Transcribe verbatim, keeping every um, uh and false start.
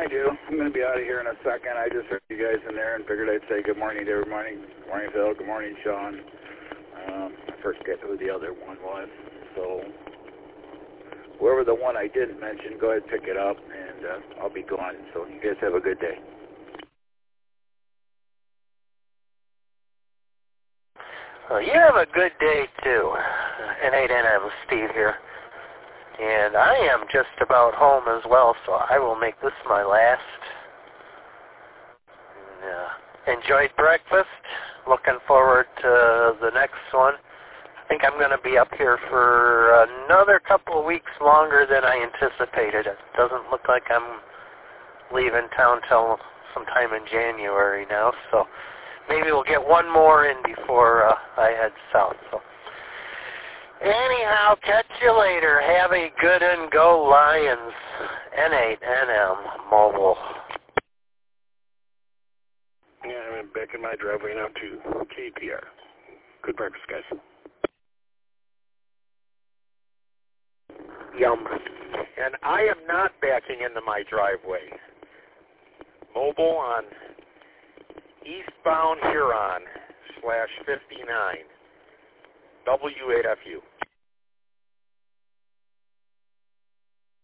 I do. I'm going to be out of here in a second. I just heard you guys in there and figured I'd say good morning to everybody. Good morning, Phil. Good morning, Sean. Um, I forget who the other one was. So whoever the one I didn't mention, go ahead and pick it up, and uh, I'll be gone. So you guys have a good day. Well, you have a good day, too. N eight N M, Steve here. And I am just about home as well, so I will make this my last. And, uh, enjoyed breakfast. Looking forward to the next one. I think I'm going to be up here for another couple of weeks longer than I anticipated. It doesn't look like I'm leaving town till sometime in January now, so maybe we'll get one more in before uh, I head south. So. Anyhow, catch you later. Have a good and go Lions. N eight N M Mobile. Yeah, I'm back in my driveway now to K P R. Good breakfast, guys. Yum. And I am not backing into my driveway. Mobile on eastbound Huron slash fifty-nine. W eight F U.